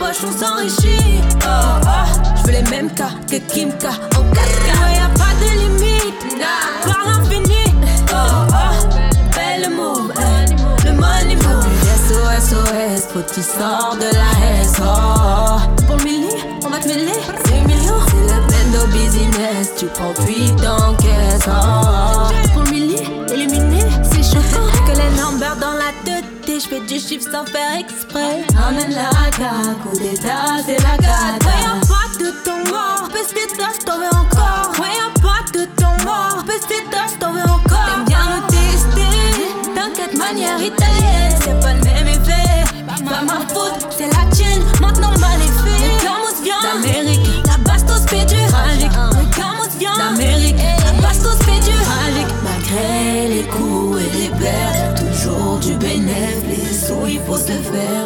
poches on s'enrichit. Oh oh, j'veux les mêmes cas que Kimka en 4K. Y'a pas de limite, nah, par l'infini. Oh oh, belle move, le money move. SOS, SOS, faut que tu sors de la S. Oh, pour le milli, on va te mêler. 5 millions, c'est le bendo business. Tu prends fuite dans caisse. Oh, pour le milli, éliminé, c'est choquant. Que les numbers dans la tête. J'fais du chiffre sans faire exprès. Amène la raka, coup d'état, c'est la gata. Ouais, y'a pas de temps mort, pesticide, t'en veux encore. Ouais, y'a pas de temps mort, pesticide, t'en veux encore. T'aimes bien nous tester, t'inquiète, manière italienne. C'est pas le même effet, pas ma faute, c'est la tienne. Maintenant, mal effet. Le Camus vient d'Amérique, la bastos fait du tragique. Le Camus vient d'Amérique, la bastos fait du tragique. Malgré les coups et les pertes, toujours du bénéfice. Les sous, il faut se faire.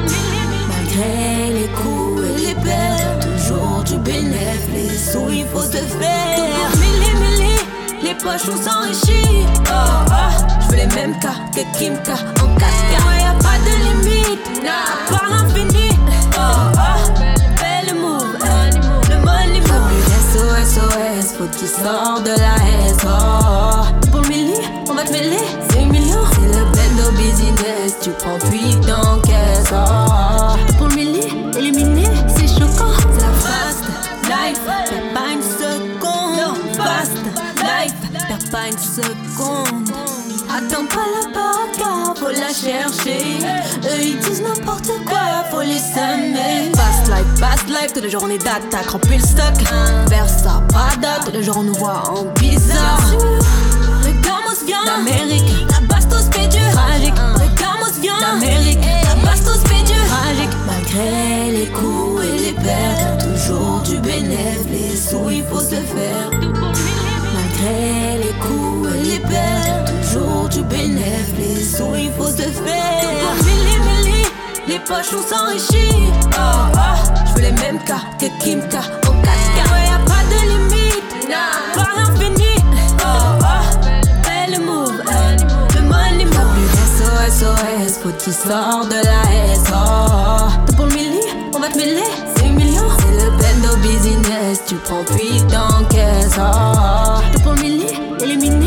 Malgré les coups et les pertes, toujours du bénéfice. Les sous, il faut se faire. Milli, les poches on s'enrichit. Oh oh, j'veux les mêmes cas que Kimka en 4K. Y'a pas de limite, nah, par l'infini. Oh oh, belle move, le money move. SOS, SOS, faut que tu sors de la S. Oh, pour le milli, on va te mêler. 5 millions, c'est le bendo business. Tu prends fuite dans caisse. Oh, pour le milli, éliminé, c'est choquant. C'est la fast life, perds pas une seconde. Fast life, perds pas une seconde. Attends pas la baraka, faut la chercher. Eux ils disent n'importe quoi, faut les semer. Fast life, tous les jours on est d'attaque, remplis le stock. Versa, Prada, tous les jours on nous voit en bizarre. Le Camus vient d'Amérique, la bastos fait du tragique. Le Camus vient d'Amérique, la bastos fait du tragique. Malgré les coups et les pertes, toujours du bénéfice. Les sous il faut se faire. Malgré les coups et les pertes, toujours du bénéfice. Les sous il faut se faire. Milli, les poches on s'enrichit. Oh oh, j'veux les mêmes cas que Kimka en 4K. Ouais, y'a pas de limite, nah, par l'infini. Oh oh, belle move, le money move. SOS, SOS, faut que tu sors de la S. Oh, pour le milli, on va te mêler. 5 millions, c'est le bendo business. Tu prends fuite dans caisse. Oh, pour le milli, éliminé.